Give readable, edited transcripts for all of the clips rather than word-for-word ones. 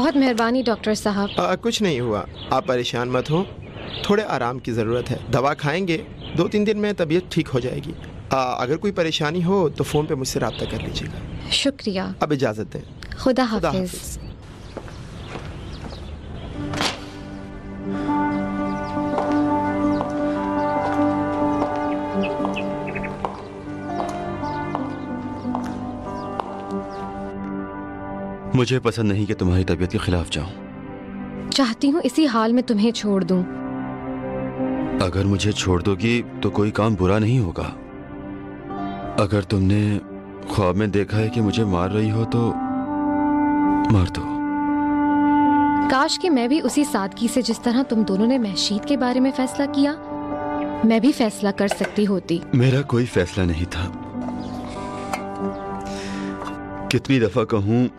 बहुत मेहरबानी डॉक्टर साहब। कुछ नहीं हुआ, आप परेशान मत हो, थोड़े आराम की ज़रूरत है। दवा खाएंगे, 2-3 दिन में तबीयत ठीक हो जाएगी। अगर कोई परेशानी हो तो फ़ोन पे मुझसे रब्ता कर लीजिएगा। शुक्रिया। अब इजाज़त दें। खुदा हाफिज़। मुझे पसंद नहीं कि तुम्हारी तबीयत के खिलाफ जाऊं। चाहती हूँ इसी हाल में तुम्हें छोड़ दूं। अगर मुझे छोड़ दोगी तो कोई काम बुरा नहीं होगा। अगर तुमने ख्वाब में देखा है कि मुझे मार रही हो तो मार दो। काश कि मैं भी उसी सादगी से जिस तरह तुम दोनों ने महशीद के बारे में फैसला किया, मैं भी फैसला कर सकती होती। मेरा कोई फैसला नहीं था। कितनी दफा कहूं,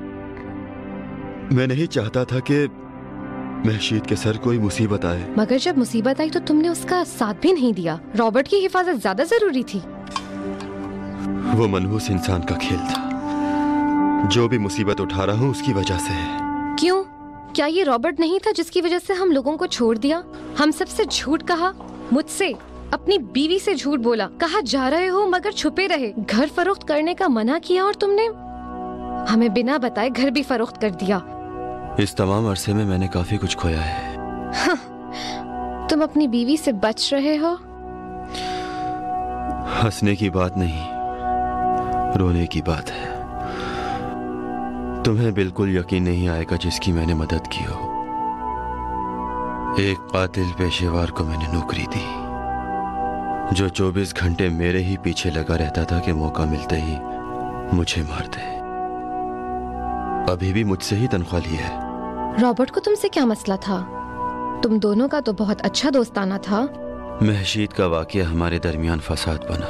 मैं नहीं चाहता था कि महशीद के सर कोई मुसीबत आए। मगर जब मुसीबत आई तो तुमने उसका साथ भी नहीं दिया। रॉबर्ट की हिफाजत ज्यादा जरूरी थी। वो मनहूस इंसान का खेल था। जो भी मुसीबत उठा रहा हूँ उसकी वजह से है। क्यों? क्या ये रॉबर्ट नहीं था जिसकी वजह से हम लोगों को छोड़ दिया? हम सबसे झूठ कहा, मुझसे, अपनी बीवी से झूठ बोला, कहा जा रहे हो मगर छुपे रहे, घर फरोख्त करने का मना किया और तुमने हमें बिना बताए घर भी फरोख्त कर दिया। इस तमाम अरसे में मैंने काफी कुछ खोया है। तुम अपनी बीवी से बच रहे हो? हंसने की बात नहीं, रोने की बात है। तुम्हें बिल्कुल यकीन नहीं आएगा जिसकी मैंने मदद की हो। एक कातिल पेशेवर को मैंने नौकरी दी जो 24 घंटे मेरे ही पीछे लगा रहता था कि मौका मिलते ही मुझे मार दे। अभी भी मुझसे ही तनख्वाह ली है। रॉबर्ट को तुमसे क्या मसला था? तुम दोनों का तो बहुत अच्छा दोस्ताना था। महशीद का वाकया हमारे दरमियान फसाद बना।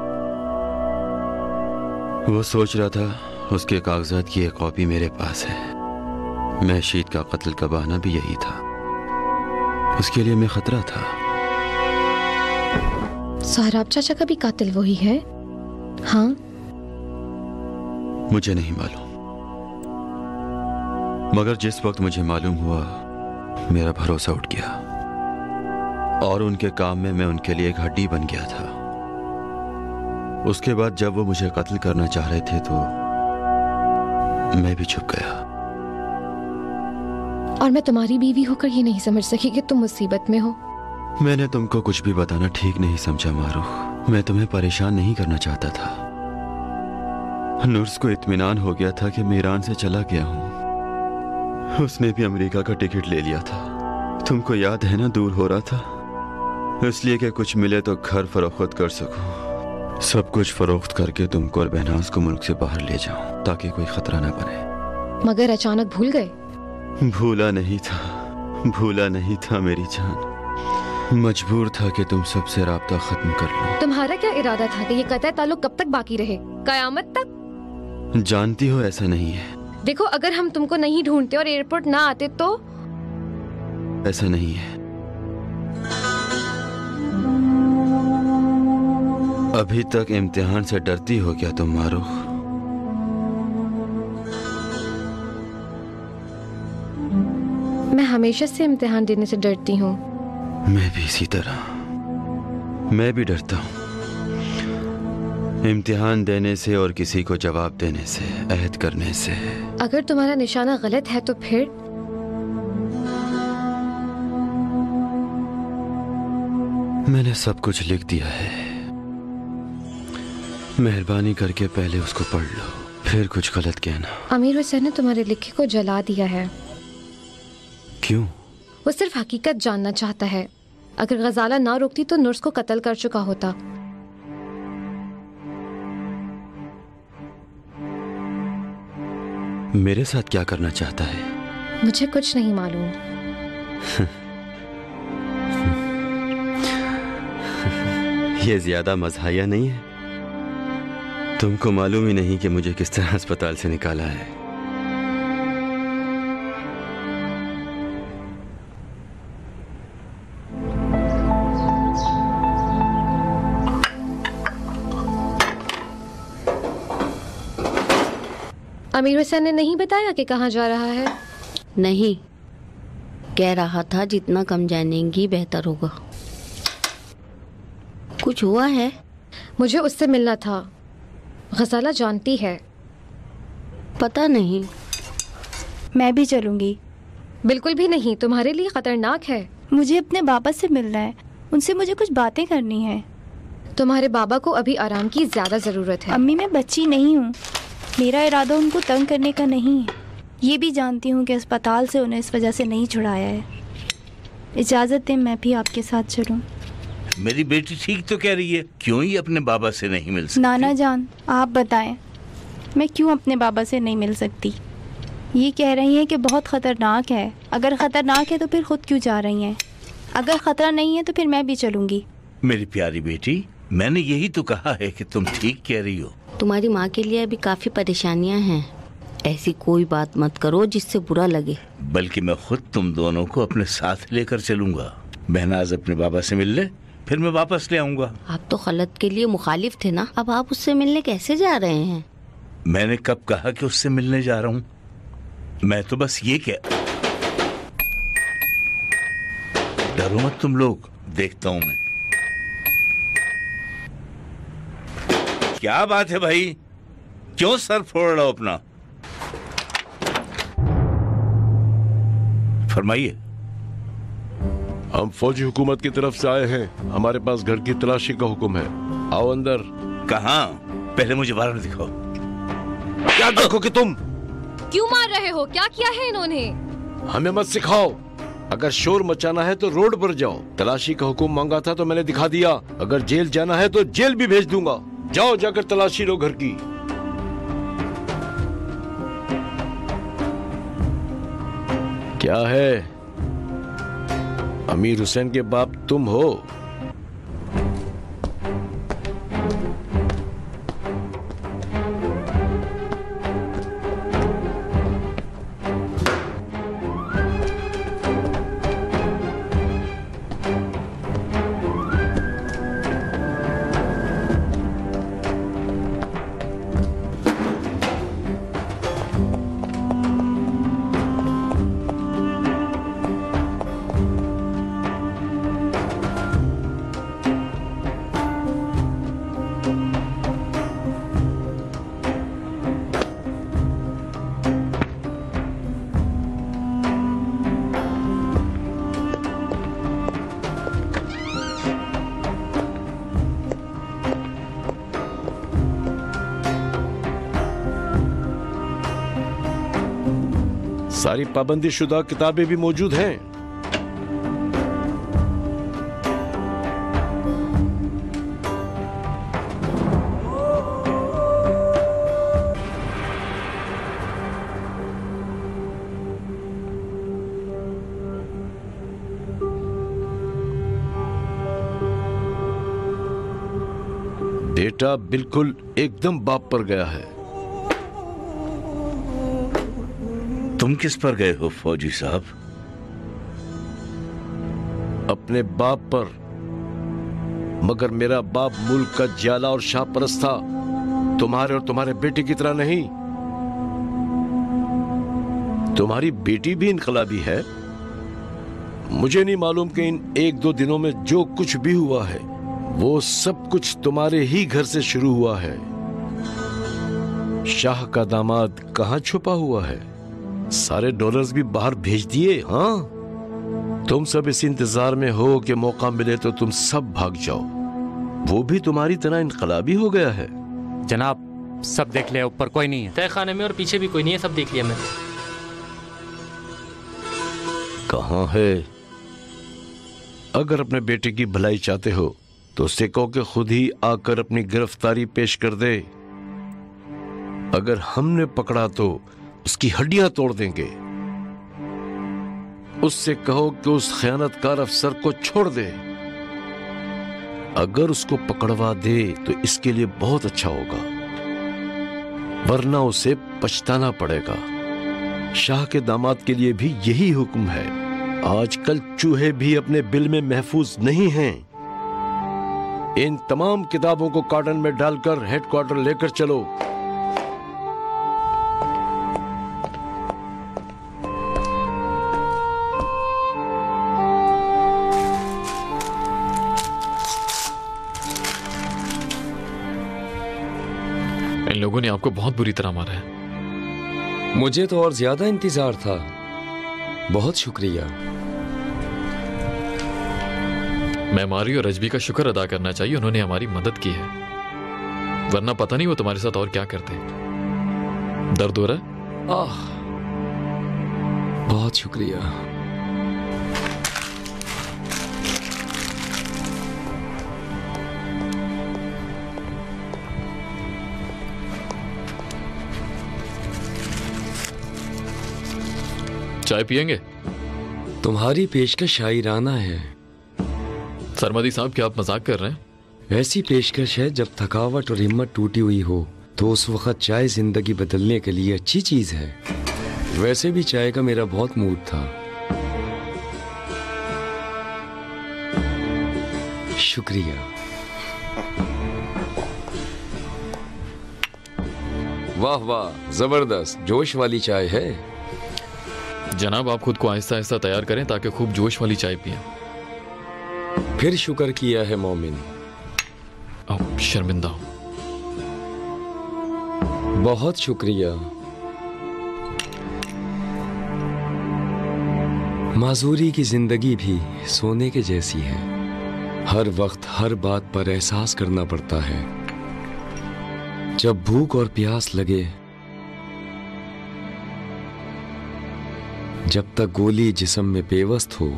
वो सोच रहा था उसके कागजात की एक कॉपी मेरे पास है। महशीद का कत्ल का बहाना भी यही था। उसके लिए मैं खतरा था। सोहराब चाचा का भी कातिल वही है? हाँ, मुझे नहीं मालूम, मगर जिस वक्त मुझे मालूम हुआ मेरा भरोसा उठ गया और उनके काम में मैं उनके लिए एक हड्डी बन गया था। उसके बाद जब वो मुझे कत्ल करना चाह रहे थे तो मैं भी छुप गया। और मैं तुम्हारी बीवी होकर ये नहीं समझ सकी कि तुम मुसीबत में हो। मैंने तुमको कुछ भी बताना ठीक नहीं समझा मारूख। मैं तुम्हें परेशान नहीं करना चाहता था। नुर्स को इत्मीनान हो गया था कि मैं ईरान से चला गया हूँ। उसने भी अमेरिका का टिकट ले लिया था। तुमको याद है ना, दूर हो रहा था इसलिए कि कुछ मिले तो घर फरोख्त कर सकूं। सब कुछ फरोख्त करके तुमको और बहनाज को मुल्क से बाहर ले जाऊं ताकि कोई खतरा ना बने। मगर अचानक भूल गए? भूला नहीं था मेरी जान। मजबूर था कि तुम सबसे राब्ता खत्म कर लो। तुम्हारा क्या इरादा था कि ये कतई ताल्लुक कब तक बाकी रहे? कयामत तक? जानती हो ऐसा नहीं है। देखो, अगर हम तुमको नहीं ढूंढते और एयरपोर्ट ना आते तो? ऐसा नहीं है। अभी तक इम्तिहान से डरती हो क्या तुम मारूख? मैं हमेशा से इम्तिहान देने से डरती हूँ। मैं भी इसी तरह। मैं भी डरता हूँ इम्तिहान देने से और किसी को जवाब देने से, अहद करने से। अगर तुम्हारा निशाना गलत है तो फिर? मैंने सब कुछ लिख दिया है। मेहरबानी करके पहले उसको पढ़ लो, फिर कुछ गलत कहना। अमीर हुसैन ने तुम्हारे लिखे को जला दिया है। क्यों? वो सिर्फ हकीकत जानना चाहता है। अगर गजाला ना रोकती तो नुर्स को कत्ल कर चुका होता। मेरे साथ क्या करना चाहता है? मुझे कुछ नहीं मालूम। ये ज्यादा मज़ाहिया नहीं है? तुमको मालूम ही नहीं कि मुझे किस तरह अस्पताल से निकाला है। अमीर हुसैन ने नहीं बताया कि कहाँ जा रहा है? नहीं, कह रहा था जितना कम जानेंगी बेहतर होगा। कुछ हुआ है? मुझे उससे मिलना था। गजाला जानती है। पता नहीं। मैं भी चलूंगी। बिल्कुल भी नहीं, तुम्हारे लिए खतरनाक है। मुझे अपने बाबा से मिलना है, उनसे मुझे कुछ बातें करनी है। तुम्हारे बाबा को अभी आराम की ज्यादा जरूरत है। अम्मी, मैं बच्ची नहीं हूँ। मेरा इरादा उनको तंग करने का नहीं है। ये भी जानती हूँ कि अस्पताल से उन्हें इस वजह से नहीं छुड़ाया है। इजाजत दें मैं भी आपके साथ चलूं। मेरी बेटी ठीक तो कह रही है, क्यों ही अपने बाबा से नहीं मिल सकती? नाना जान, आप बताएं, मैं क्यों अपने बाबा से नहीं मिल सकती? ये कह रही हैं कि बहुत ख़तरनाक है। अगर ख़तरनाक है तो फिर खुद क्यों जा रही हैं? अगर ख़तरा नहीं है तो फिर मैं भी चलूंगी। मेरी प्यारी बेटी, मैंने यही तो कहा है कि तुम ठीक कह रही हो। तुम्हारी माँ के लिए अभी काफ़ी परेशानियाँ हैं। ऐसी कोई बात मत करो जिससे बुरा लगे। बल्कि मैं खुद तुम दोनों को अपने साथ लेकर चलूंगा। बहनाज अपने बाबा से मिल ले, फिर मैं वापस ले आऊंगा। आप तो खलत के लिए मुखालिफ थे ना, अब आप उससे मिलने कैसे जा रहे हैं? मैंने कब कहा कि उससे मिलने जा रहा हूँ? मैं तो बस ये कह, डरो मत तुम लोग, देखता हूं मैं। क्या बात है भाई, क्यों सर फोड़ रहा हो अपना? फरमाइए। हम फौजी हुकूमत की तरफ से आए हैं, हमारे पास घर की तलाशी का हुक्म है। आओ अंदर। कहाँ? पहले मुझे वारंट दिखाओ। क्या देखोगे तुम? क्यों मार रहे हो? क्या किया है इन्होंने? हमें मत सिखाओ। अगर शोर मचाना है तो रोड पर जाओ। तलाशी का हुक्म मांगा था तो मैंने दिखा दिया। अगर जेल जाना है तो जेल भी भेज दूंगा। जाओ, जाकर तलाशी लो घर की। क्या है? अमीर हुसैन के बाप तुम हो? सारी पाबंदी शुदा किताबें भी मौजूद हैं। बेटा बिल्कुल एकदम बाप पर गया है। तुम किस पर गए हो फौजी साहब? अपने बाप पर। मगर मेरा बाप मुल्क का ज्याला और शाहपरस्त था, तुम्हारे और तुम्हारे बेटे की तरह नहीं। तुम्हारी बेटी भी इनकलाबी है। मुझे नहीं मालूम कि इन 1-2 दिनों में जो कुछ भी हुआ है वो सब कुछ तुम्हारे ही घर से शुरू हुआ है। शाह का दामाद कहां छुपा हुआ है? सारे डॉलर्स भी बाहर भेज दिए। हाँ, तुम सब इस इंतजार में हो कि मौका मिले तो तुम सब भाग जाओ। वो भी तुम्हारी तरह इनकलाबी हो गया है। जनाब, सब देख लिया, ऊपर कोई नहीं है। तहखाने में और पीछे भी कोई नहीं है, सब देख लिया मैंने। कहाँ है? अगर अपने बेटे की भलाई चाहते हो तो उससे कहो कि खुद ही आकर अपनी गिरफ्तारी पेश कर दे। अगर हमने पकड़ा तो उसकी हड्डियां तोड़ देंगे। उससे कहो कि उस खयानतकार अफसर को छोड़ दे। अगर उसको पकड़वा दे तो इसके लिए बहुत अच्छा होगा, वरना उसे पछताना पड़ेगा। शाह के दामाद के लिए भी यही हुक्म है। आजकल चूहे भी अपने बिल में महफूज नहीं हैं। इन तमाम किताबों को कार्टन में डालकर हेडक्वार्टर लेकर चलो। इन लोगों ने आपको बहुत बुरी तरह मारा है। मुझे तो और ज्यादा इंतजार था। बहुत शुक्रिया। मैं मारी और रजबी का शुक्र अदा करना चाहिए, उन्होंने हमारी मदद की है, वरना पता नहीं वो तुम्हारे साथ और क्या करते। दर्द हो रहा है? बहुत शुक्रिया। चाय पियेंगे? तुम्हारी पेशकश शायराना है। सरमदी साहब, क्या आप मजाक कर रहे हैं? ऐसी पेशकश है जब थकावट और हिम्मत टूटी हुई हो तो उस वक्त चाय जिंदगी बदलने के लिए अच्छी चीज है। वैसे भी चाय का मेरा बहुत मूड था। शुक्रिया। वाह वाह, जबरदस्त, जोश वाली चाय है। जनाब, आप खुद को आहिस्ता आहिस्ता तैयार करें ताकि खूब जोश वाली चाय पिएं। फिर शुक्र किया है मोमिन। अब शर्मिंदा हूं। बहुत शुक्रिया। माजूरी की जिंदगी भी सोने के जैसी है। हर वक्त हर बात पर एहसास करना पड़ता है। जब भूख और प्यास लगे, जब तक गोली जिस्म में पेवस्त हो।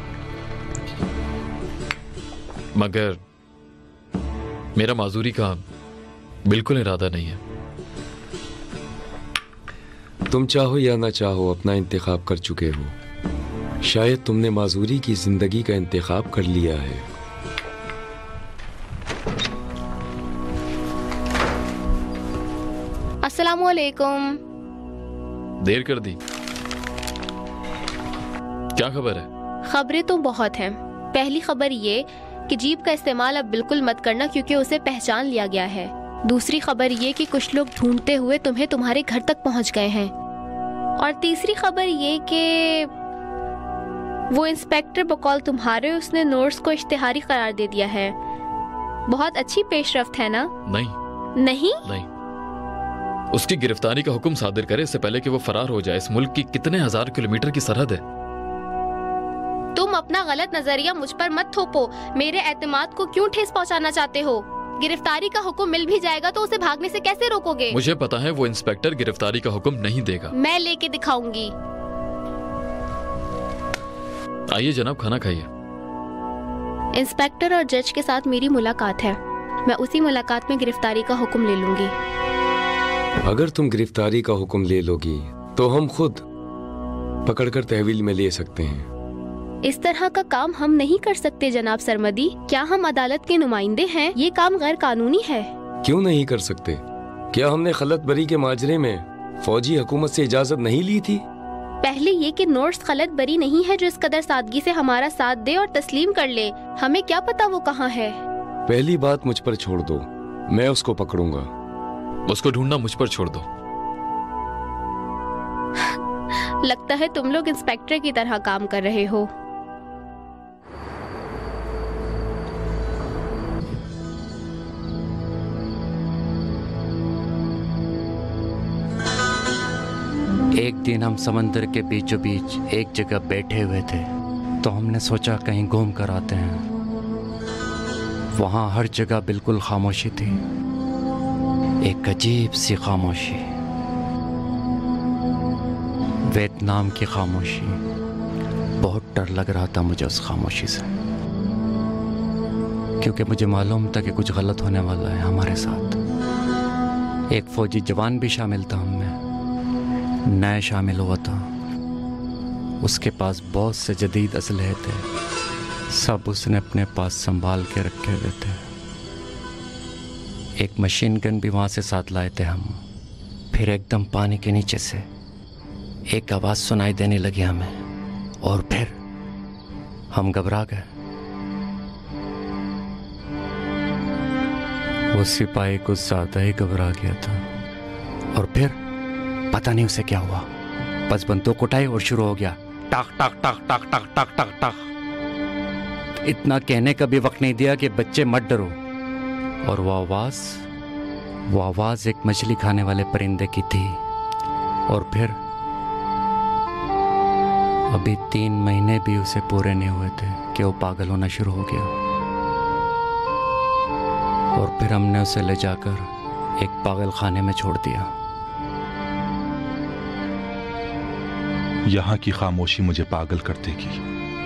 मगर मेरा माजूरी का बिल्कुल इरादा नहीं है। तुम चाहो या ना चाहो अपना इंतखाब कर चुके हो। शायद तुमने माजूरी की जिंदगी का इंतखाब कर लिया है। अस्सलामुअलैकुम। देर कर दी, क्या खबर है? खबरें तो बहुत हैं। पहली खबर ये कि जीप का इस्तेमाल अब बिल्कुल मत करना क्योंकि उसे पहचान लिया गया है। दूसरी खबर ये कि कुछ लोग ढूंढते हुए तुम्हें तुम्हारे घर तक पहुंच गए हैं। और तीसरी खबर ये कि वो इंस्पेक्टर बकौल तुम्हारे उसने नोट्स को इश्तिहारी करार दे दिया है। बहुत अच्छी पेशरफ्त है ना? नहीं। उसकी गिरफ्तारी का हुक्म सादिर करे इससे पहले कि वो फरार हो जाए। इस मुल्क की कितने हजार किलोमीटर की सरहद है। तुम अपना गलत नजरिया मुझ पर मत थोपो। मेरे एतमाद को क्यों ठेस पहुंचाना चाहते हो? गिरफ्तारी का हुक्म मिल भी जाएगा तो उसे भागने से कैसे रोकोगे? मुझे पता है वो इंस्पेक्टर गिरफ्तारी का हुक्म नहीं देगा। मैं लेके दिखाऊंगी। आइए जनाब, खाना खाइए। इंस्पेक्टर और जज के साथ मेरी मुलाकात है। मैं उसी मुलाकात में गिरफ्तारी का हुक्म ले लूंगी। अगर तुम गिरफ्तारी का हुक्म ले लोगी तो हम खुद पकड़कर तहवील में ले सकते हैं। इस तरह का काम हम नहीं कर सकते जनाब सरमदी। क्या हम अदालत के नुमाइंदे हैं? ये काम गैर कानूनी है। क्यों नहीं कर सकते? क्या हमने खलत बरी के माजरे में फौजी हुकूमत से इजाजत नहीं ली थी? पहले ये कि नोट्स खलत बरी नहीं है जो इस कदर सादगी से हमारा साथ दे और तस्लीम कर ले। हमें क्या पता वो कहाँ है? पहली बात मुझ पर छोड़ दो, मैं उसको पकड़ूंगा। उसको ढूंढना मुझ पर छोड़ दो। लगता है तुम लोग इंस्पेक्टर की तरह काम कर रहे हो। एक दिन हम समंदर के बीचों बीच एक जगह बैठे हुए थे तो हमने सोचा कहीं घूम कर आते हैं। वहाँ हर जगह बिल्कुल खामोशी थी, एक अजीब सी खामोशी, वियतनाम की खामोशी। बहुत डर लग रहा था मुझे उस खामोशी से, क्योंकि मुझे मालूम था कि कुछ गलत होने वाला है हमारे साथ। एक फौजी जवान भी शामिल था, हमें नया शामिल हुआ था। उसके पास बहुत से जदीद असलहे थे, सब उसने अपने पास संभाल के रखे हुए थे। एक मशीन गन भी वहाँ से साथ लाए थे हम। फिर एकदम पानी के नीचे से एक आवाज़ सुनाई देने लगी हमें, और फिर हम घबरा गए। वो सिपाही कुछ ज़्यादा ही घबरा गया था, और फिर पता नहीं उसे क्या हुआ, बस बंदूक उठाई और शुरू हो गया, टक टक टक टक टक टक टक टक। इतना कहने का भी वक्त नहीं दिया कि बच्चे मत डरो, और वो आवाज वो आवाज एक मछली खाने वाले परिंदे की थी। और फिर अभी 3 महीने भी उसे पूरे नहीं हुए थे कि वो पागल होना शुरू हो गया। और फिर हमने उसे ले जाकर एक पागल खाने में छोड़ दिया। यहाँ की खामोशी मुझे पागल कर देगी।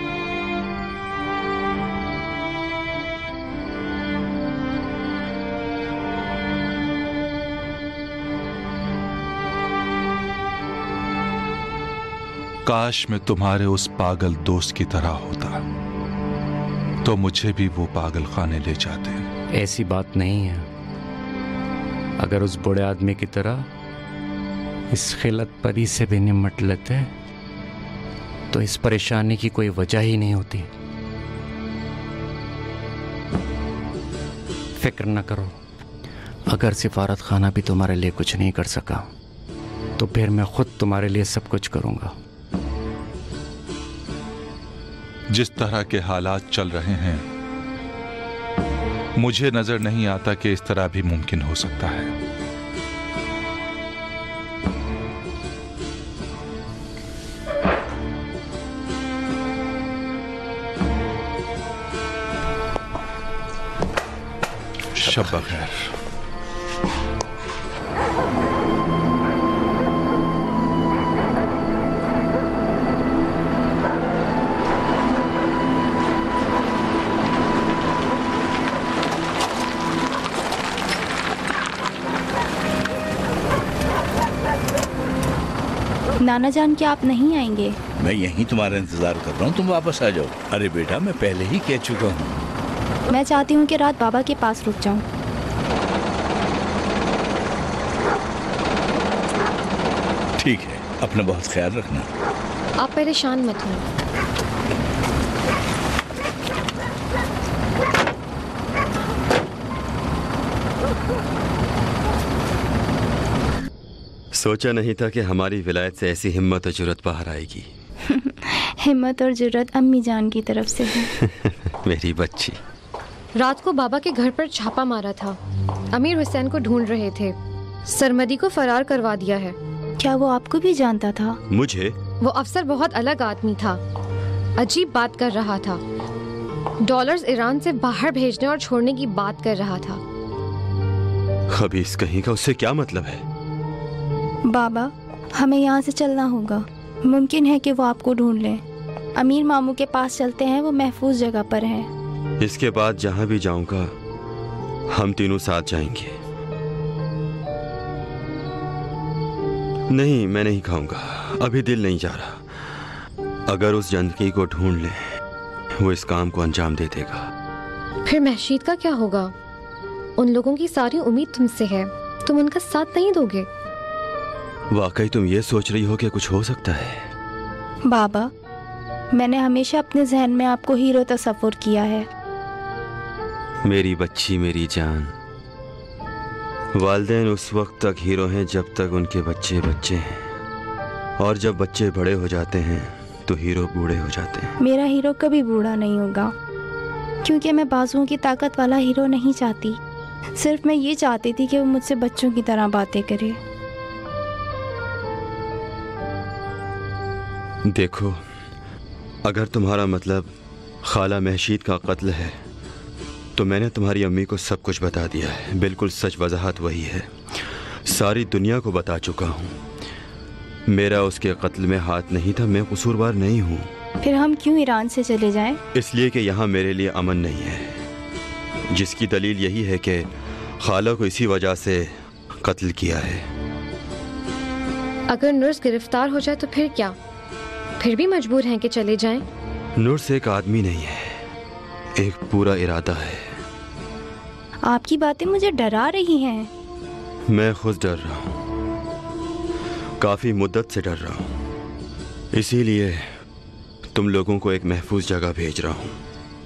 काश मैं तुम्हारे उस पागल दोस्त की तरह होता तो मुझे भी वो पागल खाने ले जाते। ऐसी बात नहीं है। अगर उस बूढ़े आदमी की तरह इस खिलत परी से भी निमट लेते तो इस परेशानी की कोई वजह ही नहीं होती। फिक्र न करो, अगर सिफारत खाना भी तुम्हारे लिए कुछ नहीं कर सका तो फिर मैं खुद तुम्हारे लिए सब कुछ करूंगा। जिस तरह के हालात चल रहे हैं मुझे नजर नहीं आता कि इस तरह भी मुमकिन हो सकता है। शब बखैर। नाना जान, क्या आप नहीं आएंगे? मैं यहीं तुम्हारा इंतजार कर रहा हूँ, तुम वापस आ जाओ। अरे बेटा, मैं पहले ही कह चुका हूँ। मैं चाहती हूँ कि रात बाबा के पास रुक जाऊँ। ठीक है, अपना बहुत ख्याल रखना। आप परेशान मत हो। सोचा नहीं था कि हमारी विलायत से ऐसी हिम्मत और जुर्रत बाहर आएगी। हिम्मत और जुर्रत अम्मी जान की तरफ से है। मेरी बच्ची। रात को बाबा के घर पर छापा मारा था। अमीर हुसैन को ढूंढ रहे थे। सरमदी को फरार करवा दिया है। क्या वो आपको भी जानता था? मुझे? वो अफसर बहुत अलग आदमी था। अजीब बात कर रहा था। डॉलर्स ईरान से बाहर भेजने और छोड़ने की बात कर रहा था। खबीस कहीं का, उससे क्या मतलब है? बाबा, हमें यहाँ से चलना होगा। मुमकिन है कि वो आपको ढूंढ लें। अमीर मामू के पास चलते हैं, वो महफूज जगह पर हैं। इसके बाद जहाँ भी जाऊंगा हम तीनों साथ जाएंगे। नहीं, मैं नहीं खाऊंगा, अभी दिल नहीं जा रहा। अगर उस जंदकी को ढूंढ ले वो इस काम को अंजाम दे देगा। फिर महशीद का क्या होगा? उन लोगों की सारी उम्मीद तुमसे है, तुम उनका साथ नहीं दोगे? वाकई तुम ये सोच रही हो कि कुछ हो सकता है? बाबा, मैंने हमेशा अपने जहन में आपको हीरो तस्वुर किया है। मेरी बच्ची, मेरी जान। वालिदैन उस वक्त तक हीरो हैं जब तक उनके बच्चे बच्चे हैं, और जब बच्चे बड़े हो जाते हैं तो हीरो बूढ़े हो जाते हैं। मेरा हीरो कभी बूढ़ा नहीं होगा, क्योंकि मैं बाजुओं की ताकत वाला हीरो नहीं चाहती। सिर्फ मैं ये चाहती थी कि वो मुझसे बच्चों की तरह बातें करे। देखो, अगर तुम्हारा मतलब खाला महशीद का कत्ल है तो मैंने तुम्हारी अम्मी को सब कुछ बता दिया है। बिल्कुल सच वजाहत वही है। सारी दुनिया को बता चुका हूँ। मेरा उसके कत्ल में हाथ नहीं था, मैं कसूरवार नहीं हूँ। फिर हम क्यों ईरान से चले जाएं? इसलिए कि यहाँ मेरे लिए अमन नहीं है, जिसकी दलील यही है कि खाला को इसी वजह से कत्ल किया है। अगर नर्स गिरफ्तार हो जाए तो फिर क्या? फिर भी मजबूर हैं कि चले जाएं? नर्स एक आदमी नहीं है, एक पूरा इरादा है। आपकी बातें मुझे डरा रही हैं। मैं खुद डर रहा हूँ, काफी मुद्दत से डर रहा हूँ। इसीलिए तुम लोगों को एक महफूज जगह भेज रहा हूँ।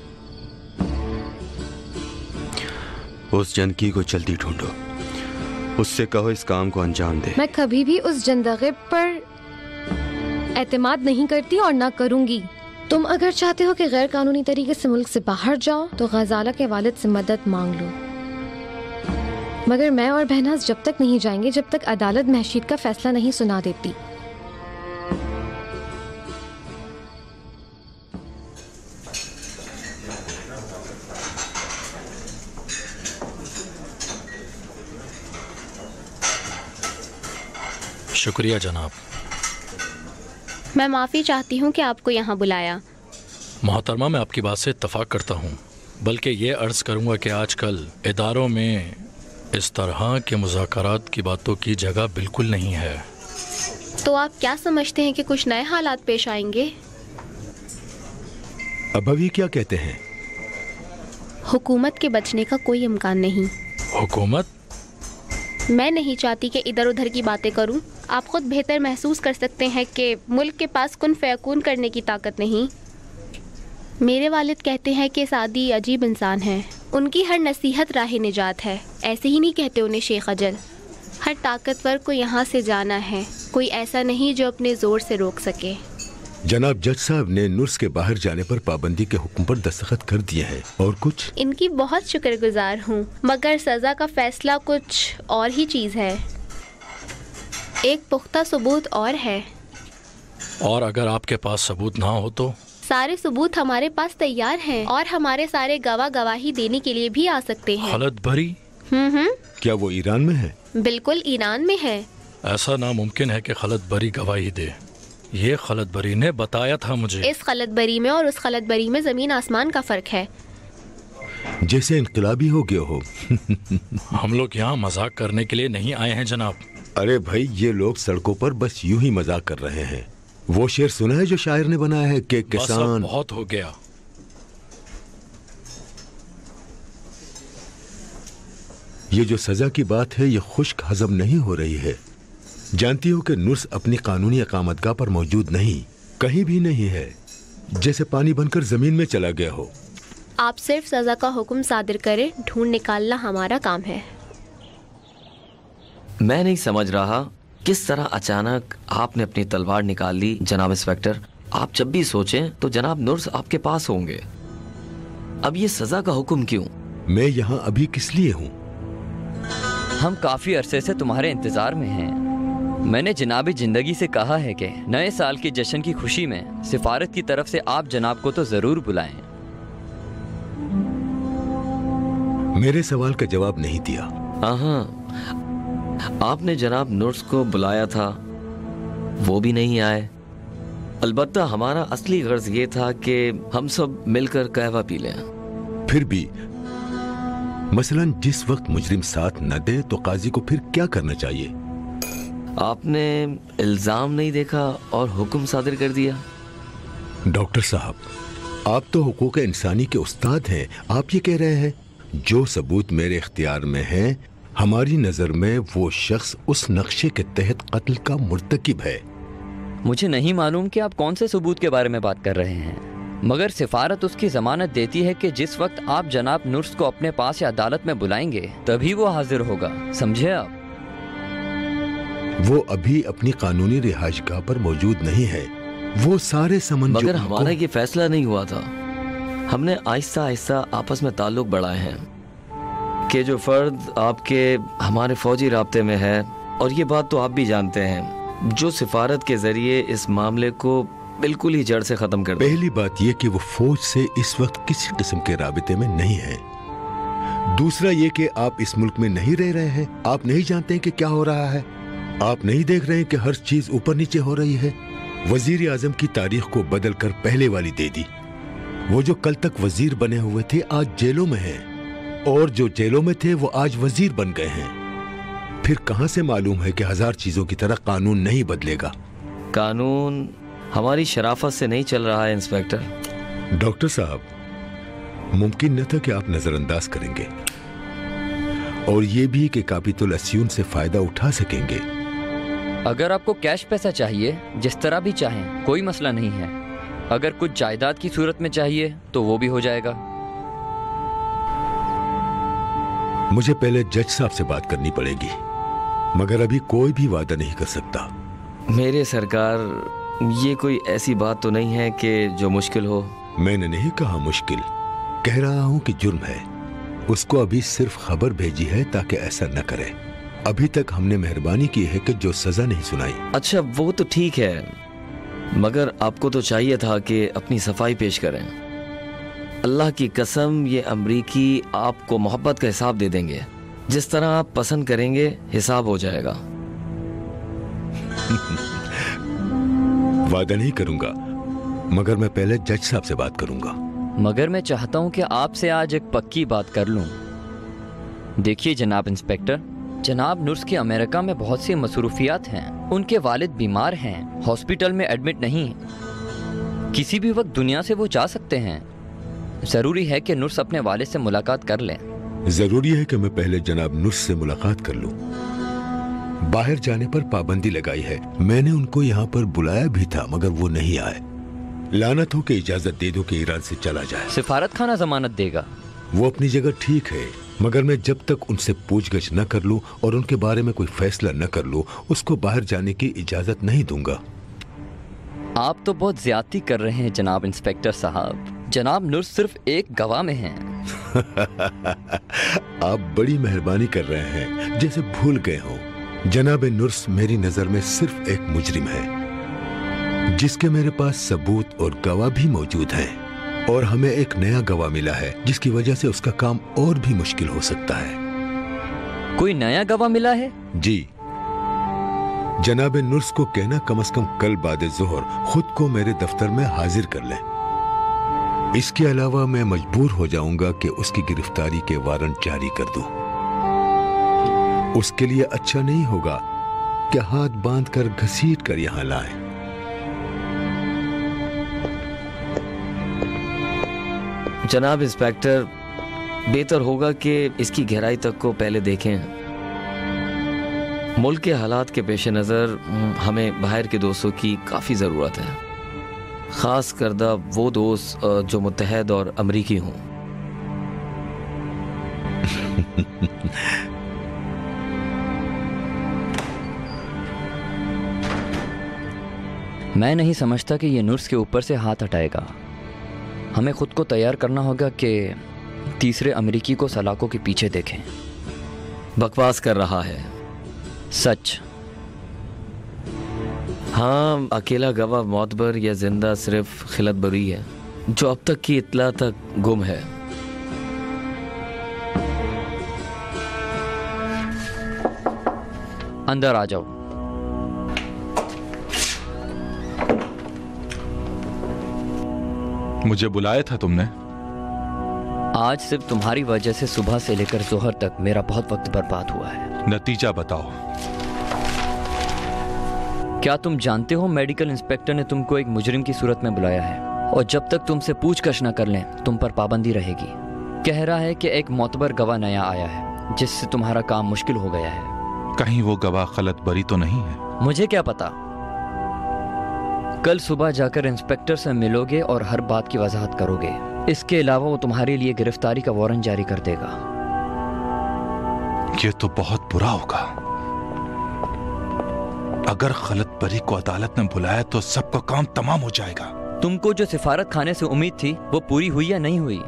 उस जनकी को जल्दी ढूंढो, उससे कहो इस काम को अंजाम दे। मैं कभी भी उस जंदगे पर एतमाद नहीं करती और ना करूंगी। तुम अगर चाहते हो कि गैर कानूनी तरीके से मुल्क से बाहर जाओ तो गजाला के वालिद से मदद मांग लो। मगर मैं और बहनाज जब तक नहीं जाएंगे जब तक अदालत महशीद का फैसला नहीं सुना देती। शुक्रिया जनाब। मैं माफ़ी चाहती हूँ कि आपको यहाँ बुलाया। मोहतरमा, मैं आपकी बात से इत्तफाक करता हूँ, बल्कि ये अर्ज़ करूँगा कि आजकल इदारों में इस तरह के मुज़ाकरात की बातों की जगह बिल्कुल नहीं है। तो आप क्या समझते हैं कि कुछ नए हालात पेश आएंगे? अब अभी क्या कहते हैं? हुकूमत के बचने का कोई इम्कान नहीं। हुकूमत? मैं नहीं चाहती कि इधर उधर की बातें करूं। आप खुद बेहतर महसूस कर सकते हैं कि मुल्क के पास कुन फयकून करने की ताकत नहीं। मेरे वालिद कहते हैं कि सादी अजीब इंसान है, उनकी हर नसीहत राह निजात है। ऐसे ही नहीं कहते उन्हें शेख अजल। हर ताकतवर को यहाँ से जाना है, कोई ऐसा नहीं जो अपने ज़ोर से रोक सके। जनाब जज साहब ने नुर्स के बाहर जाने पर पाबंदी के हुक्म पर दस्तखत कर दिए हैं। और कुछ? इनकी बहुत शुक्रगुजार हूँ, मगर सज़ा का फैसला कुछ और ही चीज़ है। एक पुख्ता सबूत और है। और अगर आपके पास सबूत ना हो तो? सारे सबूत हमारे पास तैयार हैं और हमारे सारे गवाह गवाही देने के लिए भी आ सकते हैं। खलत भरी? क्या वो ईरान में है? बिल्कुल ईरान में है। ऐसा नामुमकिन है कि खलत भरी गवाही दे। ये खलत बरी ने बताया था मुझे। इस खलत बरी में और उस खलत बरी में जमीन आसमान का फर्क है। जैसे इनकलाबी हो गया हो। हम लोग यहाँ मजाक करने के लिए नहीं आए हैं जनाब। अरे भाई, ये लोग सड़कों पर बस यूं ही मजाक कर रहे हैं। वो शेर सुना है जो शायर ने बनाया है कि किसान। बहुत हो गया। ये जो सजा की बात है ये खुश्क हजम नहीं हो रही है। जानती हो कि नुर्स अपनी कानूनी अकामतगाह पर मौजूद नहीं, कहीं भी नहीं है, जैसे पानी बनकर जमीन में चला गया हो। आप सिर्फ सजा का हुक्म सादिर करें, ढूंढ निकालना हमारा काम है। मैं नहीं समझ रहा किस तरह अचानक आपने अपनी तलवार निकाल ली जनाब इंस्पेक्टर। आप जब भी सोचें तो जनाब नुर्स आपके पास होंगे। अब ये सजा का हुक्म क्यों? मैं यहाँ अभी किस लिए हूँ? हम काफी अरसे से तुम्हारे इंतजार में हैं। मैंने जनाबी जिंदगी से कहा है कि नए साल के जश्न की खुशी में सिफारत की तरफ से आप जनाब को तो जरूर बुलाएं। मेरे सवाल का जवाब नहीं दिया। हाँ, आपने जनाब नुर्स को बुलाया था, वो भी नहीं आए। अलबत्ता हमारा असली गर्ज ये था कि हम सब मिलकर कहवा पी लें। फिर भी मसलन जिस वक्त मुजरिम साथ न दे तो काजी को फिर क्या करना चाहिए? आपने इल्जाम नहीं देखा और हुक्म सादिर कर दिया। डॉक्टर साहब, आप तो हुकूक इंसानी के उस्ताद हैं। आप ये कह रहे हैं जो सबूत मेरे इख्तियार में है, हमारी नजर में वो शख्स उस नक्शे के तहत कत्ल का मुर्तकिब है। मुझे नहीं मालूम कि आप कौन से सबूत के बारे में बात कर रहे हैं, मगर सिफारत उसकी जमानत देती है कि जिस वक्त आप जनाब नुर्स को अपने पास या अदालत में बुलाएंगे तभी वो हाजिर होगा। समझे आप? वो अभी अपनी कानूनी रिहाइशगाह पर मौजूद नहीं है। वो सारे समझ मगर हमारा ये फैसला नहीं हुआ था। हमने आहिस्ता आहिस्ता आपस में ताल्लुक बढ़ाए हैं कि जो फर्द आपके हमारे फौजी राब्ते में है, और ये बात तो आप भी जानते हैं, जो सिफारत के जरिए इस मामले को बिल्कुल ही जड़ से खत्म कर दे। पहली बात ये कि वो फौज से इस वक्त किसी किस्म के राबिते में नहीं है। दूसरा ये कि आप इस मुल्क में नहीं रह रहे हैं। आप नहीं जानते कि क्या हो रहा है। आप नहीं देख रहे हैं कि हर चीज ऊपर नीचे हो रही है। वजीर आजम की तारीख को बदल कर पहले वाली दे दी। वो जो कल तक वजीर बने हुए थे आज जेलों में हैं, और जो जेलों में थे वो आज वजीर बन गए हैं। फिर कहां से मालूम है कि हजार चीजों की तरह कानून नहीं बदलेगा? कानून हमारी शराफत से नहीं चल रहा है इंस्पेक्टर। डॉक्टर साहब, मुमकिन न था कि आप नजरअंदाज करेंगे, और ये भी कि काबितुल अस्यून से फायदा उठा सकेंगे। अगर आपको कैश पैसा चाहिए, जिस तरह भी चाहें, कोई मसला नहीं है। अगर कुछ जायदाद की सूरत में चाहिए तो वो भी हो जाएगा। मुझे पहले जज साहब से बात करनी पड़ेगी, मगर अभी कोई भी वादा नहीं कर सकता। मेरे सरकार, ये कोई ऐसी बात तो नहीं है कि जो मुश्किल हो। मैंने नहीं कहा मुश्किल, कह रहा हूं कि जुर्म है। उसको अभी सिर्फ खबर भेजी है ताकि ऐसा न करे। अभी तक हमने मेहरबानी की है कि जो सजा नहीं सुनाई। अच्छा वो तो ठीक है, मगर आपको तो चाहिए था कि अपनी सफाई पेश करें। अल्लाह की कसम, ये अमरीकी आपको मोहब्बत का हिसाब दे देंगे। जिस तरह आप पसंद करेंगे हिसाब हो जाएगा। वादा नहीं करूंगा, मगर मैं पहले जज साहब से बात करूंगा। मगर मैं चाहता हूं कि आपसे आज एक पक्की बात कर लूं। देखिए जनाब इंस्पेक्टर, जनाब नुर्स के अमेरिका में बहुत सी मसरूफियात हैं। उनके वालिद बीमार हैं, हॉस्पिटल में एडमिट नहीं, किसी भी वक्त दुनिया से वो जा सकते हैं। जरूरी है कि नुर्स अपने वालिद से मुलाकात कर लें। जरूरी है कि मैं पहले जनाब नुर्स से मुलाकात कर लूं। बाहर जाने पर पाबंदी लगाई है। मैंने उनको यहाँ पर बुलाया भी था मगर वो नहीं आए। लानत हो के इजाजत दे दो कि ईरान से चला जाए। सिफारत खाना जमानत देगा। वो अपनी जगह ठीक है, मगर मैं जब तक उनसे पूछगछ न कर लूं और उनके बारे में कोई फैसला न कर लूं, उसको बाहर जाने की इजाजत नहीं दूंगा। आप तो बहुत ज्यादती कर रहे हैं जनाब इंस्पेक्टर साहब। जनाब नुर्स सिर्फ एक गवाह में हैं। आप बड़ी मेहरबानी कर रहे हैं, जैसे भूल गए हो। जनाब नुर्स मेरी नजर में सिर्फ एक मुजरिम है, जिसके मेरे पास सबूत और गवाह भी मौजूद हैं, और हमें एक नया गवाह मिला है जिसकी वजह से उसका काम और भी मुश्किल हो सकता है। कोई नया गवाह मिला है? जी। जनाब नुर्स को कहना कम से कम कल बाद जोहर खुद को मेरे दफ्तर में हाजिर कर लें। इसके अलावा मैं मजबूर हो जाऊंगा कि उसकी गिरफ्तारी के वारंट जारी कर दूं। उसके लिए अच्छा नहीं होगा कि हाथ बांधकर घसीट कर यहां लाए। जनाब इंस्पेक्टर, बेहतर होगा कि इसकी गहराई तक को पहले देखें। मुल्क के हालात के पेश नज़र हमें बाहर के दोस्तों की काफ़ी ज़रूरत है, ख़ास करदा वो दोस्त जो मुत्तहद और अमरीकी हों। मैं नहीं समझता कि ये नुर्स के ऊपर से हाथ हटाएगा। हमें खुद को तैयार करना होगा कि तीसरे अमरीकी को सलाखों के पीछे देखें। बकवास कर रहा है। सच। हाँ, अकेला गवाह मौतबर या जिंदा सिर्फ खिलत बरी है, जो अब तक की इत्ला तक गुम है। अंदर आ जाओ। मुझे बुलाया था तुमने? आज सिर्फ तुम्हारी वजह से सुबह से लेकर जोहर तक मेरा बहुत वक्त बर्बाद हुआ है। नतीजा बताओ। क्या तुम जानते हो मेडिकल इंस्पेक्टर ने तुमको एक मुजरिम की सूरत में बुलाया है, और जब तक तुमसे पूछताछ न कर लें तुम पर पाबंदी रहेगी। कह रहा है कि एक मोतबर गवाह नया आया है जिससे तुम्हारा काम मुश्किल हो गया है। कहीं वो गवाह खलत बरी तो नहीं है? मुझे क्या पता। कल सुबह जाकर इंस्पेक्टर से मिलोगे और हर बात की वजाहत करोगे। इसके अलावा वो तुम्हारे लिए गिरफ्तारी का वारंट जारी कर देगा। ये तो बहुत बुरा होगा। अगर खलत बरी को अदालत में बुलाया तो सबका काम तमाम हो जाएगा। तुमको जो सिफारत खाने से उम्मीद थी वो पूरी हुई या नहीं हुई?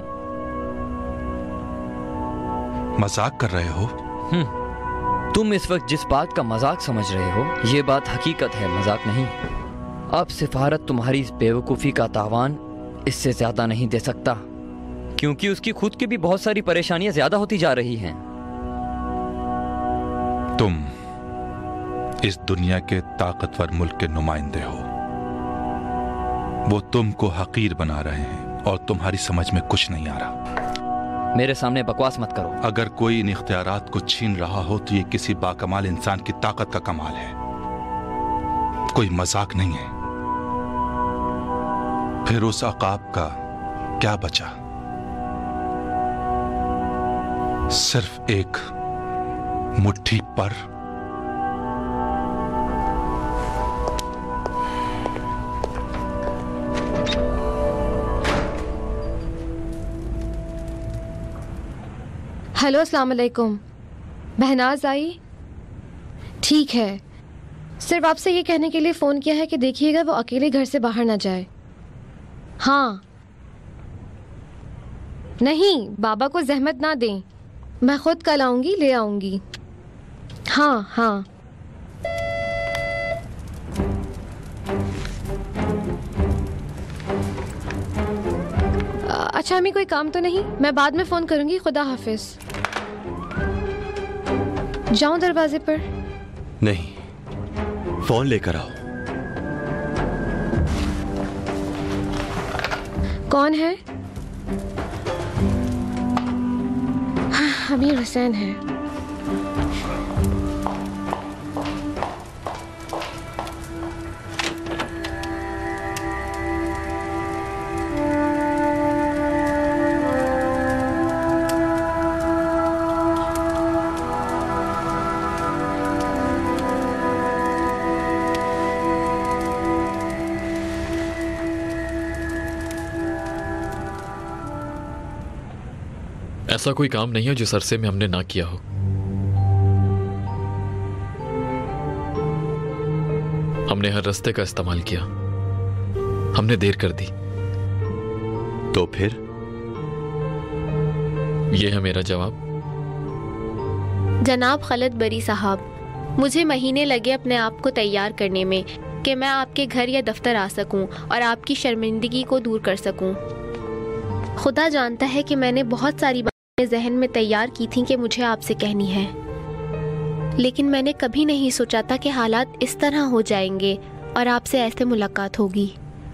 मजाक कर रहे हो? तुम इस वक्त जिस बात का मजाक समझ रहे हो, ये बात हकीकत है, मजाक नहीं। अब सिफारत तुम्हारी इस बेवकूफ़ी का तावान इससे ज्यादा नहीं दे सकता, क्योंकि उसकी खुद की भी बहुत सारी परेशानियां ज्यादा होती जा रही हैं। तुम इस दुनिया के ताकतवर मुल्क के नुमाइंदे हो। वो तुमको हकीर बना रहे हैं और तुम्हारी समझ में कुछ नहीं आ रहा। मेरे सामने बकवास मत करो। अगर कोई इन इख्तियारात को छीन रहा हो तो ये किसी बाकमाल इंसान की ताकत का कमाल है, कोई मजाक नहीं है। फिर उस अकाब का क्या बचा? सिर्फ एक मुट्ठी पर। हेलो, अस्सलाम वालेकुम। बहनाज आई? ठीक है, सिर्फ आपसे ये कहने के लिए फ़ोन किया है कि देखिएगा वो अकेले घर से बाहर ना जाए। हाँ, नहीं, बाबा को जहमत ना दें, मैं खुद कल आऊंगी, ले आऊंगी। हाँ हाँ। अच्छा अम्मी, कोई काम तो नहीं? मैं बाद में फोन करूंगी। खुदा हाफिज। जाऊं दरवाजे पर? नहीं, फोन लेकर आओ। कौन है? अमीर हुसैन है। ऐसा कोई काम नहीं है जिस अरसे में हमने ना किया हो। हमने हर रास्ते का इस्तेमाल किया, हमने देर कर दी। तो फिर यह है मेरा जवाब। जनाब खलत बरी साहब, मुझे महीने लगे अपने आप को तैयार करने में कि मैं आपके घर या दफ्तर आ सकूं और आपकी शर्मिंदगी को दूर कर सकूं। खुदा जानता है कि मैंने बहुत सारी बातें जहन में तैयार की थी कि मुझे आपसे कहनी है, लेकिन मैंने कभी नहीं सोचा था कि हालात इस तरह हो जाएंगे और आपसे ऐसे मुलाकात होगी।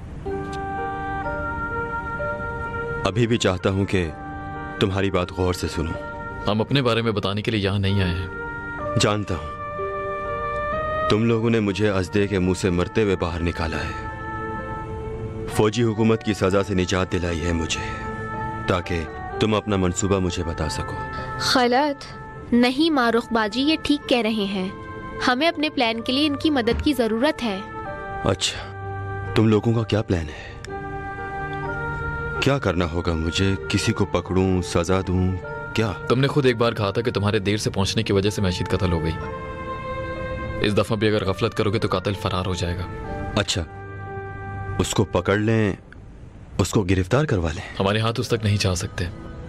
अभी भी चाहता हूं कि तुम्हारी बात गौर से सुनो। हम अपने बारे में बताने के लिए यहां नहीं आए हैं। जानता हूं तुम लोगों ने मुझे अजदे के मुंह से मरते हुए बाहर निकाला है। फौजी हुकूमत की सजा से निजात दिलाई है मुझे, ताकि तुम अपना मंसूबा मुझे बता सको। खलत नहीं मारुख बाजी, ये ठीक कह रहे हैं। हमें अपने प्लान के लिए इनकी मदद की जरूरत है। अच्छा, तुम लोगों का क्या प्लान है? क्या करना होगा मुझे? किसी को पकड़ूं, सजा दूं, क्या? तुमने खुद एक बार कहा था कि तुम्हारे देर से पहुंचने की वजह से मैशीद कत्ल हो गई। इस दफा भी अगर गफलत करोगे तो कातिल फरार हो जाएगा। अच्छा, उसको पकड़ लें, उसको गिरफ्तार करवा लें। हमारे हाथ उस तक नहीं जा सकते।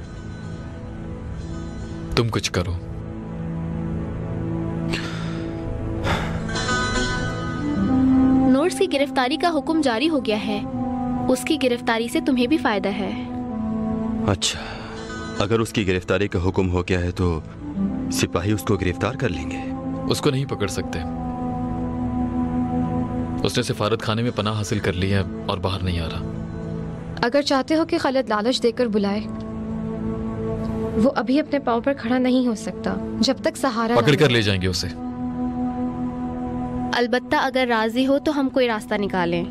तुम कुछ करो। नूर्स की गिरफ्तारी का हुक्म जारी हो गया है। उसकी गिरफ्तारी से तुम्हें भी फायदा है। अच्छा, अगर उसकी गिरफ्तारी का हुक्म हो गया है तो सिपाही उसको गिरफ्तार कर लेंगे। उसको नहीं पकड़ सकते। उसने सिफारत खाने में पनाह हासिल कर ली है और बाहर नहीं आ रहा। अगर चाहते हो कि खलत लालच देकर बुलाए, वो अभी अपने पांव पर खड़ा नहीं हो सकता जब तक सहारा पकड़ कर ले जाएंगे उसे। अलबत्ता अगर राजी हो तो हम कोई रास्ता निकालें।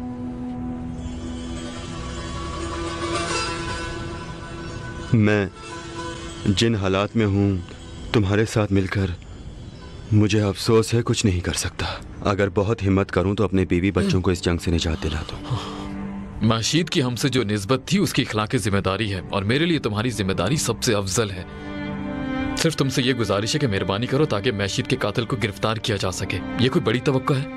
मैं जिन हालात में हूं, तुम्हारे साथ मिलकर मुझे अफसोस है कुछ नहीं कर सकता। अगर बहुत हिम्मत करूं तो अपने बीवी बच्चों को इस जंग से निजात दिला दूं। माशीद की हमसे जो निस्बत थी उसकी इखलाक़ी जिम्मेदारी है, और मेरे लिए तुम्हारी जिम्मेदारी सबसे अफजल है। सिर्फ तुमसे ये गुजारिश है कि मेहरबानी करो ताकि माशीद के कातिल को गिरफ्तार किया जा सके। ये कोई बड़ी तवक्को है?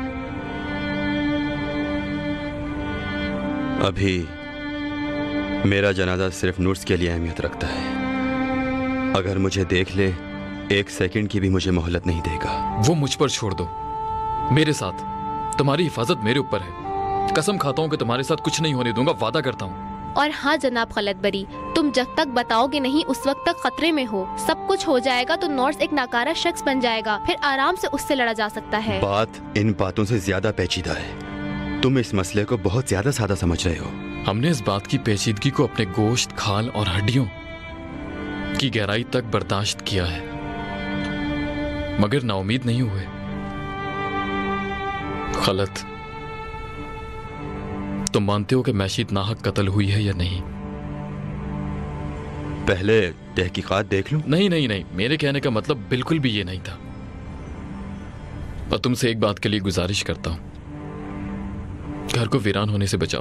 अभी मेरा जनाजा सिर्फ नूर्स के लिए अहमियत रखता है। अगर मुझे देख ले, एक सेकंड की भी मुझे मोहलत नहीं देगा। वो मुझ पर छोड़ दो, मेरे साथ। तुम्हारी हिफाजत मेरे ऊपर है। कसम खाता हूँ कि तुम्हारे साथ कुछ नहीं होने दूंगा, वादा करता हूँ। और हाँ जनाब खलत बरी, तुम जब तक बताओगे नहीं उस वक्त तक खतरे में हो। सब कुछ हो जाएगा तो नॉर्स एक नाकारा शख्स बन जाएगा, फिर आराम से उससे लड़ा जा सकता है। बात इन बातों से ज्यादा पेचीदा है। तुम इस मसले को बहुत ज्यादा सादा समझ रहे हो। हमने इस बात की पेचीदगी को अपने गोश्त, खाल और हड्डियों की गहराई तक बर्दाश्त किया है, मगर नाउमीद नहीं हुए। खलत, तुम मानते हो कि मैशीद नाहक कत्ल हुई है या नहीं? पहले तहकीकात देख लूं? नहीं नहीं नहीं, मेरे कहने का मतलब बिल्कुल भी ये नहीं था। और तुमसे एक बात के लिए गुजारिश करता हूं, घर को वीरान होने से बचाओ।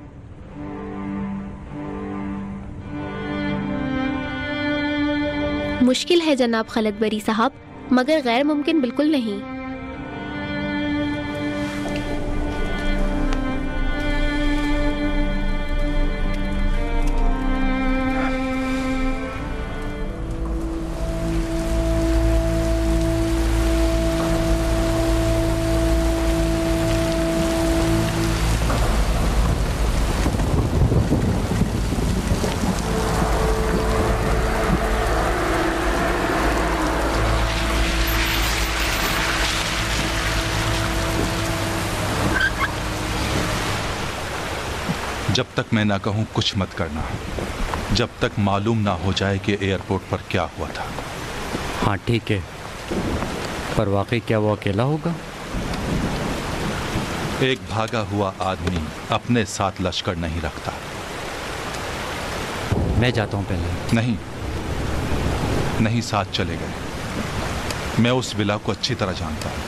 मुश्किल है जनाब खलत बरी साहब, मगर गैर मुमकिन बिल्कुल नहीं। तक मैं ना कहूं कुछ मत करना, जब तक मालूम ना हो जाए कि एयरपोर्ट पर क्या हुआ था। हाँ ठीक है, पर वाकई क्या वो अकेला होगा? एक भागा हुआ आदमी अपने साथ लश्कर नहीं रखता। मैं जाता हूँ पहले। नहीं नहीं, साथ चले गए। मैं उस विला को अच्छी तरह जानता हूँ।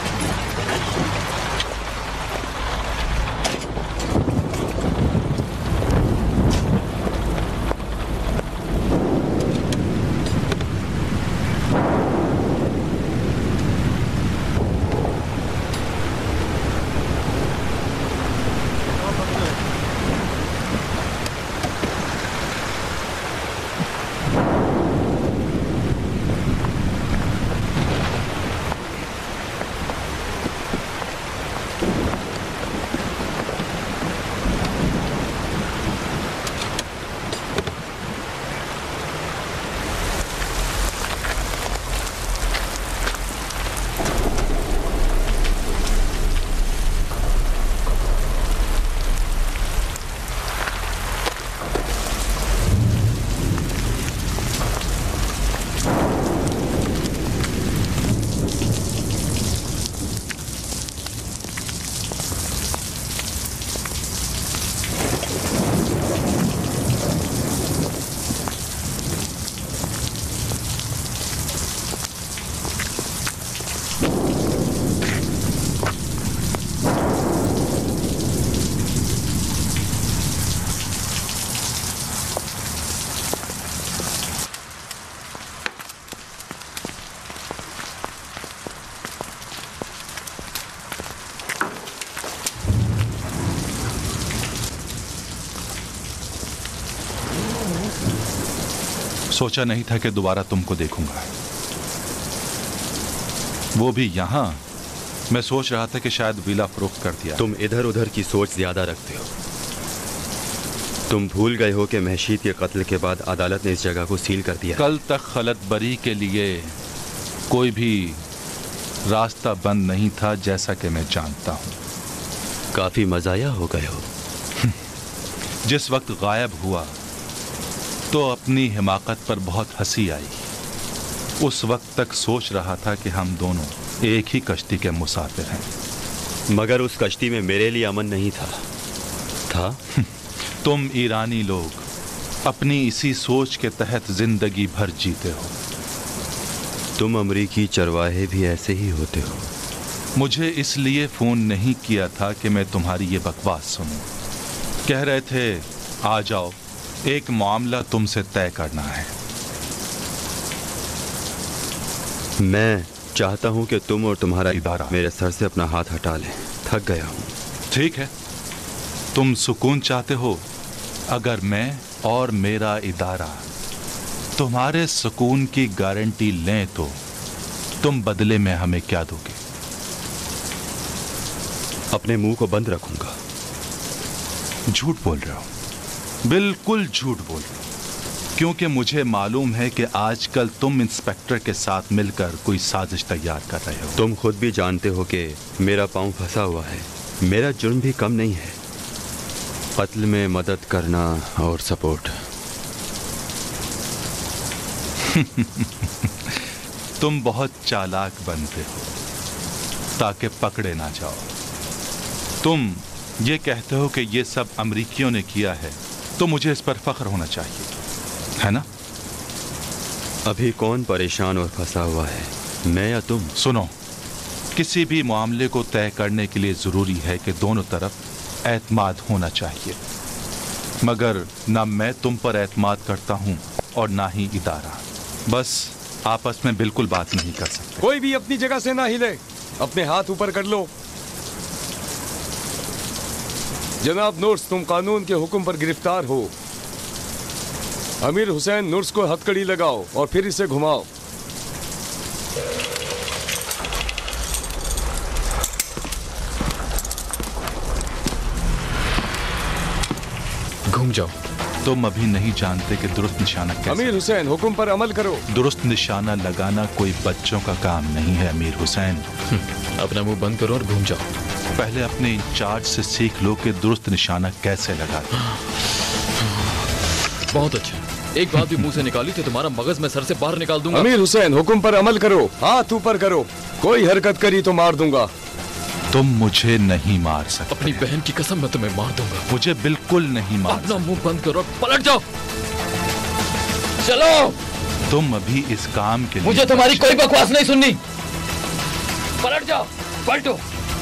सोचा नहीं था कि दोबारा तुमको देखूंगा, वो भी यहां। मैं सोच रहा था कि शायद विला फरोख्त कर दिया। तुम इधर उधर की सोच ज्यादा रखते हो। तुम भूल गए हो कि महशीद के कत्ल के बाद अदालत ने इस जगह को सील कर दिया। कल तक खलत बरी के लिए कोई भी रास्ता बंद नहीं था, जैसा कि मैं जानता हूं। काफी मजाया हो गए हो। जिस वक्त गायब हुआ तो अपनी हिमाकत पर बहुत हंसी आई। उस वक्त तक सोच रहा था कि हम दोनों एक ही कश्ती के मुसाफिर हैं। मगर उस कश्ती में मेरे लिए अमन नहीं था। तुम ईरानी लोग अपनी इसी सोच के तहत जिंदगी भर जीते हो। तुम अमरीकी चरवाहे भी ऐसे ही होते हो। मुझे इसलिए फोन नहीं किया था कि मैं तुम्हारी ये बकवास सुनूं। कह रहे थे आ जाओ, एक मामला तुमसे तय करना है। मैं चाहता हूं कि तुम और तुम्हारा इदारा मेरे सर से अपना हाथ हटा लें। थक गया हूं। ठीक है, तुम सुकून चाहते हो। अगर मैं और मेरा इदारा तुम्हारे सुकून की गारंटी लें तो तुम बदले में हमें क्या दोगे? अपने मुंह को बंद रखूंगा। झूठ बोल रहे हो, बिल्कुल झूठ बोल रहे हो, क्योंकि मुझे मालूम है कि आजकल तुम इंस्पेक्टर के साथ मिलकर कोई साजिश तैयार कर रहे हो। तुम खुद भी जानते हो कि मेरा पांव फंसा हुआ है। मेरा जुर्म भी कम नहीं है। कत्ल में मदद करना और सपोर्ट। तुम बहुत चालाक बनते हो ताकि पकड़े ना जाओ। तुम ये कहते हो कि ये सब अमरीकियों ने किया है, तो मुझे इस पर फख्र होना चाहिए, है ना? अभी कौन परेशान और फंसा हुआ है, मैं या तुम? सुनो, किसी भी मामले को तय करने के लिए जरूरी है कि दोनों तरफ एतमाद होना चाहिए। मगर ना मैं तुम पर एतमाद करता हूं और ना ही इदारा। बस आपस में बिल्कुल बात नहीं कर सकते। कोई भी अपनी जगह से ना हिले। अपने हाथ ऊपर कर लो। जनाब नुर्स, तुम कानून के हुक्म पर गिरफ्तार हो। अमीर हुसैन नुर्स को हथकड़ी लगाओ और फिर इसे घुमाओ। घूम जाओ। तुम अभी नहीं जानते कि दुरुस्त निशाना कैसे। अमीर हुसैन, हुक्म पर अमल करो। दुरुस्त निशाना लगाना कोई बच्चों का काम नहीं है अमीर हुसैन। अपना मुंह बंद करो और घूम जाओ। पहले अपने इंचार्ज से सीख लो कि दुरुस्त निशाना कैसे लगाते। बहुत अच्छा, एक बात भी मुंह से निकाली तो तुम्हारा मगज मैं सर से बाहर निकाल दूंगा। अमीर हुसैन, हुक्म पर अमल करो। हाथ ऊपर करो। कोई हरकत करी तो मार दूंगा। तुम मुझे नहीं मार सकते। अपनी बहन की कसम मैं तुम्हें मार दूंगा। मुझे बिल्कुल नहीं मार अपना मुंह बंद करो, पलट जाओ। चलो। तुम अभी इस काम के लिए मुझे तुम्हारी कोई बकवास नहीं सुननी। पलट जाओ, पलटो।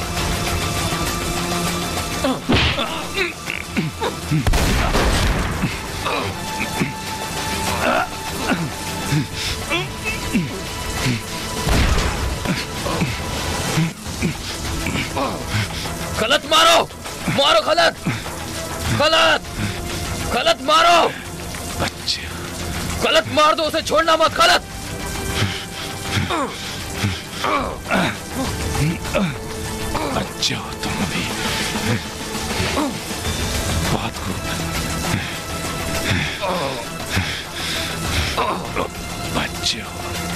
गलत मारो, मारो गलत, गलत, गलत मारो। बच्चे, गलत मार दो उसे, छोड़ना मत। गलत। बच्चे हो तुम अभी। बहुत खूब। बच्चे हो।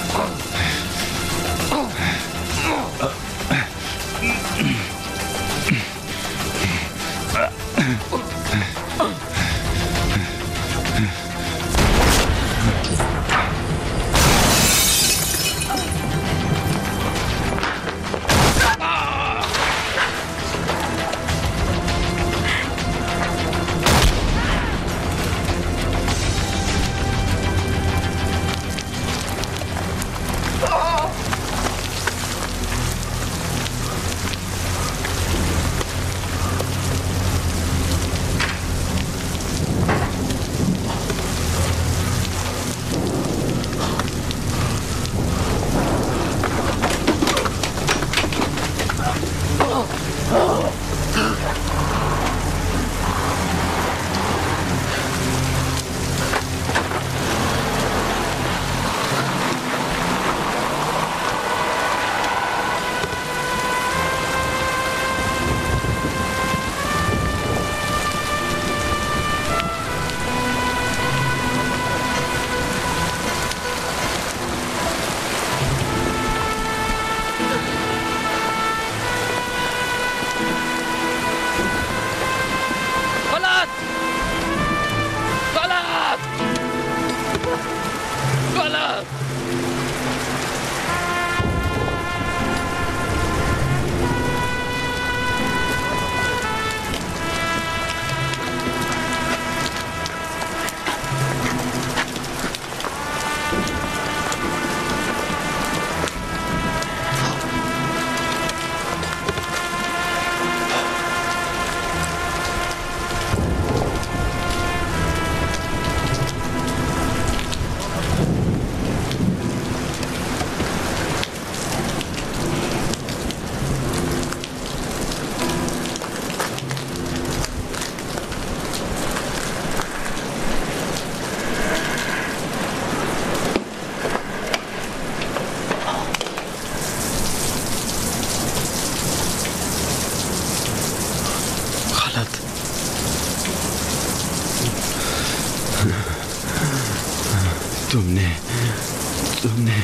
तुमने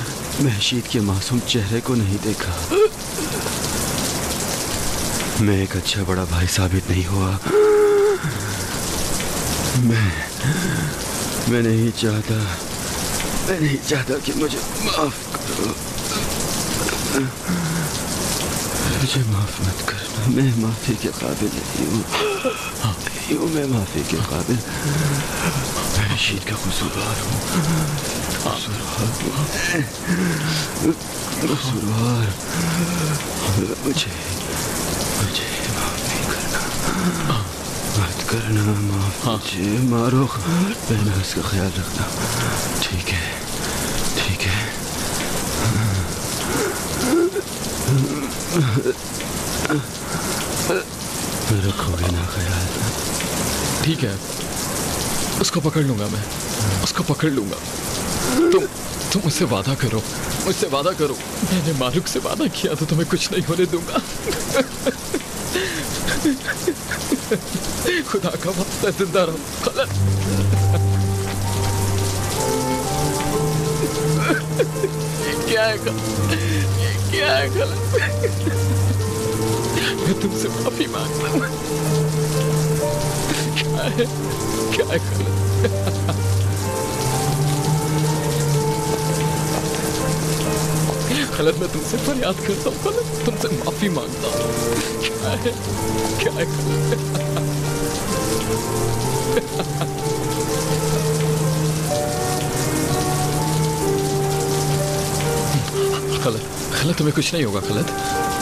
महशीद के मासूम चेहरे को नहीं देखा। मैं एक अच्छा बड़ा भाई साबित नहीं हुआ। मैं नहीं चाहता कि मुझे माफ करो। मुझे माफ मत करना, मैं माफी के काबिल नहीं हूँ। मैं माफी के काबिल महशीद का कसूरवार हूँ। कसूरवार। मुझे माफी करना मत करना। माफ मुझे मारो, पहना इसका ख्याल रखना। ठीक है। रखोगे ना ख्याल? ठीक है, उसको पकड़ लूंगा मैं, उसको पकड़ लूंगा। तुम मुझसे वादा करो, मुझसे वादा करो। मैंने मारुक से वादा किया तो तुम्हें कुछ नहीं होने दूंगा। खुदा का वास्ता जिंदा रहो खलत। ये क्या है खलत? ये क्या है खलत? मैं तुमसे माफी मांगता हूँ। क्या है खलत? खलत मैं तुमसे फरियाद करता हूँ खलत, तुमसे माफी मांगता हूँ। क्या है खलत? खलत तुम्हें कुछ नहीं होगा खलत।